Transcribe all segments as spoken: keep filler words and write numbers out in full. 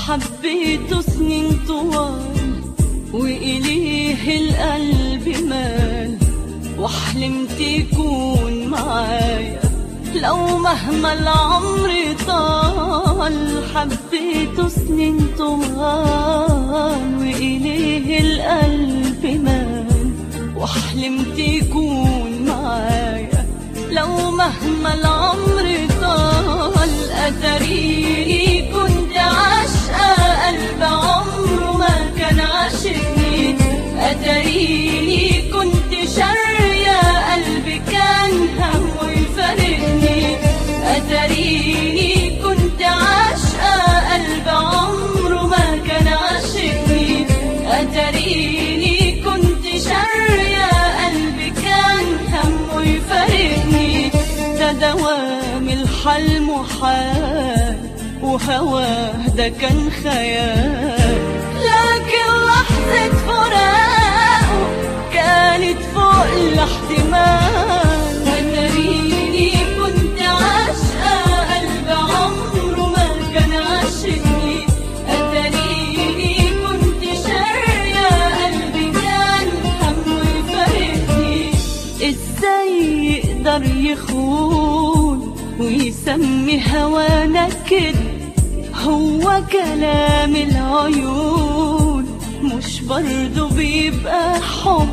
حبيته سنين طوال وإليه القلب مال، وحلمت يكون معايا لو مهما العمر طال. حبيته سنين طوال وإليه القلب مال، وحلمت يكون معايا لو مهما العمر طال. أتريني كنت عاشقة قلب عمره ما كان عاشقني، أتريني كنت شارية قلبي كان همه يفارقني، أتريني كنت عاشقة قلب عمره ما كان عاشقني، أتريني كنت شارية قلبي كان همه يفارقني. ده دوام الحال محال وهواه ده كان خيال، لكن لحظة فراقه كانت فوق الاحتمال. أتريني كنت عاشقة قلب عمره ما كان عاشقني، أتريني كنت شارية قلبي كان همه يفارقني. إزاي يقدر يخون ويسمي هوانا كده؟ هو كلام العيون مش برضو بيبقى حب؟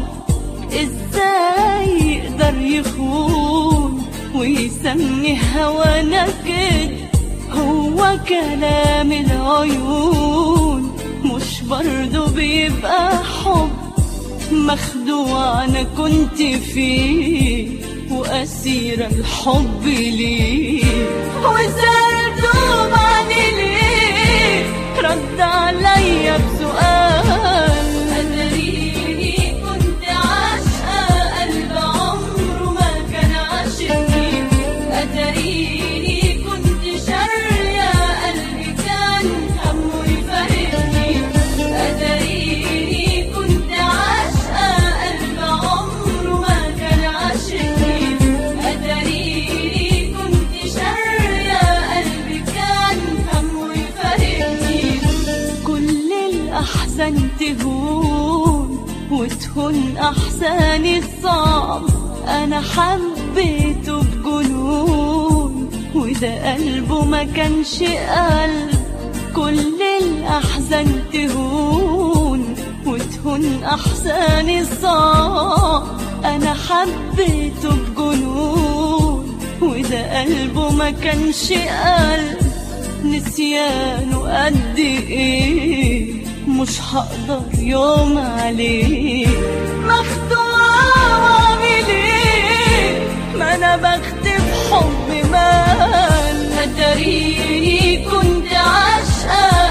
ازاي يقدر يخون ويسمي هوانا كده؟ هو كلام العيون مش برضو بيبقى حب؟ مخدوع انا كنت فيه واسير الحب ليه، وسألته معني ليه رد عليا بسؤال. أتريني كنت عاشقة قلب عمره ما كان عاشقني، أتريني كنت شارية قلبي كان همه يفارقني، أتريني كنت عاشقة قلب عمره ما كان عاشقني، أتريني كنت شارية قلبي كان همه يفارقني. كل الأحزان تهون وتهون أحزاني الصعب، أنا حبيته بجنون وده قلبه ما كانش قلب. كل الأحزان تهون وتهون أحزاني الصعب، أنا حبيته بجنون وده قلبه ما كانش قلب. نسيانه قد ايه مش هقدر يوم عليه، مخدوعة واعمل ايه ما انا بختم حب مال. أتريني كنت عاشقة